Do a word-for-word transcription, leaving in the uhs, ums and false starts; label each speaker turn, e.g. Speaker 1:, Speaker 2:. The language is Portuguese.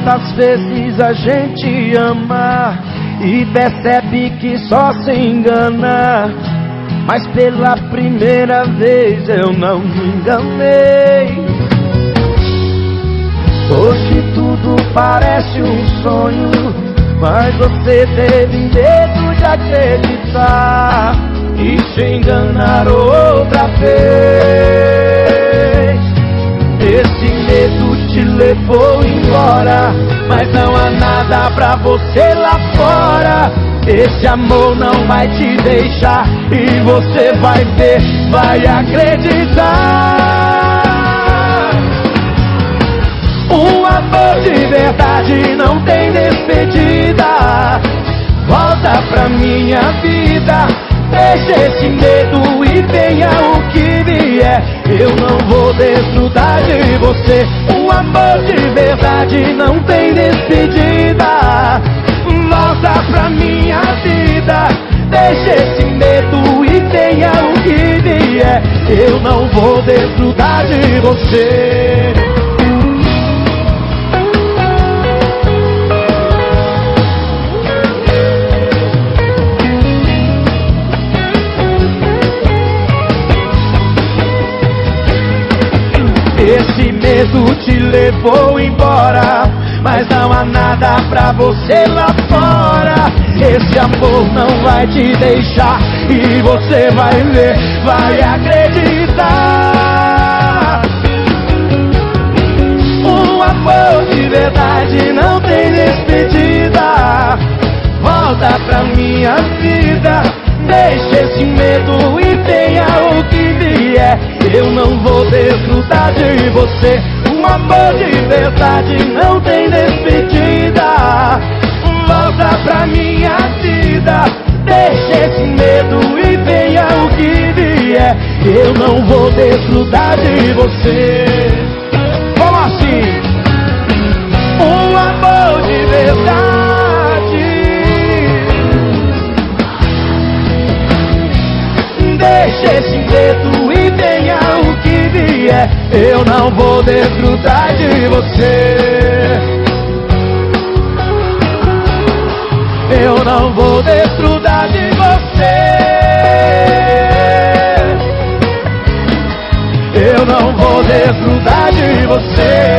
Speaker 1: Quantas vezes a gente ama e percebe que só se engana, mas pela primeira vez eu não me enganei. Hoje tudo parece um sonho, mas você teve medo de acreditar e se enganar outra vez. Esse medo te levou embora, mas não há nada pra você lá fora. Esse amor não vai te deixar e você vai ver, vai acreditar. Um amor de verdade não tem despedida. Volta pra minha vida, deixa esse medo e venha o que vier. Eu não vou desgrudar de você. Um amor de verdade não tem despedida. Volta pra minha vida, deixa esse medo e venha o que vier. Eu não vou desgrudar de você. Esse medo te levou embora, mas não há nada pra você lá fora. Esse amor não vai te deixar e você vai ver, vai acreditar. Um amor de verdade não tem despedida. Volta pra minha vida, deixa esse medo e venha o que vier. Eu não vou desgrudar de você. Um amor de verdade não tem despedida. Volta pra minha vida, deixa esse medo e venha o que vier. Eu não vou desgrudar de você. Como assim? Um amor de verdade, deixa esse medo e venha o que vier. Eu não vou desgrudar de você. Eu não vou desgrudar de você. Eu não vou desgrudar de você.